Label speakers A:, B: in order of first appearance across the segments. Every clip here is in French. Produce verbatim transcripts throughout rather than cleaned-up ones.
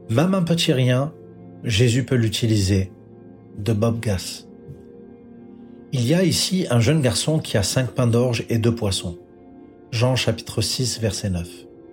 A: Même un petit rien, Jésus peut l'utiliser. De Bob Gass. Il y a ici un jeune garçon qui a cinq pains d'orge et deux poissons. Jean chapitre six, verset neuf.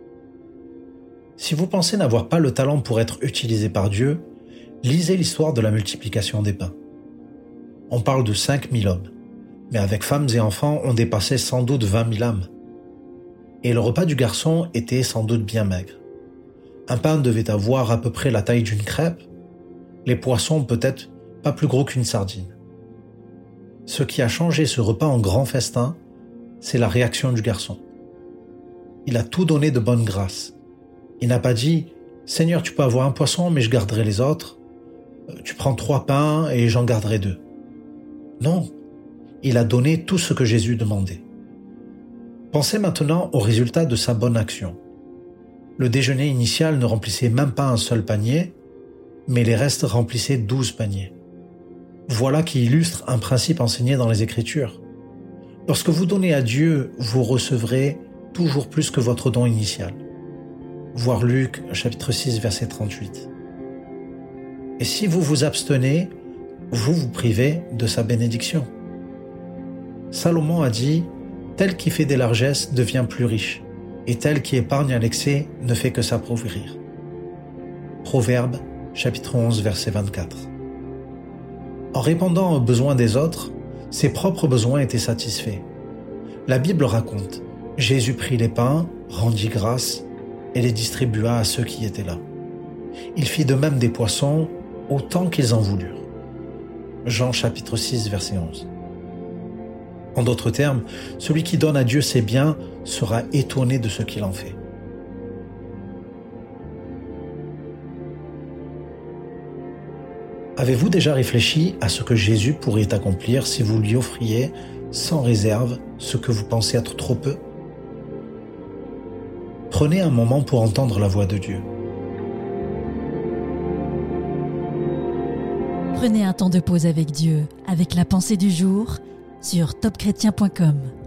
A: Si vous pensez n'avoir pas le talent pour être utilisé par Dieu, lisez l'histoire de la multiplication des pains. On parle de cinq mille hommes, mais avec femmes et enfants, on dépassait sans doute vingt mille âmes. Et le repas du garçon était sans doute bien maigre. Un pain devait avoir à peu près la taille d'une crêpe, les poissons peut-être pas plus gros qu'une sardine. Ce qui a changé ce repas en grand festin, c'est la réaction du garçon. Il a tout donné de bonne grâce. Il n'a pas dit « Seigneur, tu peux avoir un poisson, mais je garderai les autres. Tu prends trois pains et j'en garderai deux. » Non, il a donné tout ce que Jésus demandait. Pensez maintenant au résultat de sa bonne action. Le déjeuner initial ne remplissait même pas un seul panier, mais les restes remplissaient douze paniers. Voilà qui illustre un principe enseigné dans les Écritures. Lorsque vous donnez à Dieu, vous recevrez toujours plus que votre don initial. Voir Luc, chapitre six, verset trente-huit. Et si vous vous abstenez, vous vous privez de sa bénédiction. Salomon a dit « Tel qui fait des largesses devient plus riche, et tel qui épargne à l'excès ne fait que s'appauvrir. » Proverbe, chapitre onze, verset vingt-quatre. En répondant aux besoins des autres, ses propres besoins étaient satisfaits. La Bible raconte, Jésus prit les pains, rendit grâce et les distribua à ceux qui étaient là. Il fit de même des poissons, autant qu'ils en voulurent. Jean chapitre six, verset onze. En d'autres termes, celui qui donne à Dieu ses biens sera étonné de ce qu'il en fait. Avez-vous déjà réfléchi à ce que Jésus pourrait accomplir si vous lui offriez sans réserve ce que vous pensez être trop peu? Prenez un moment pour entendre la voix de Dieu.
B: Prenez un temps de pause avec Dieu, avec la pensée du jour, sur top chrétien point com.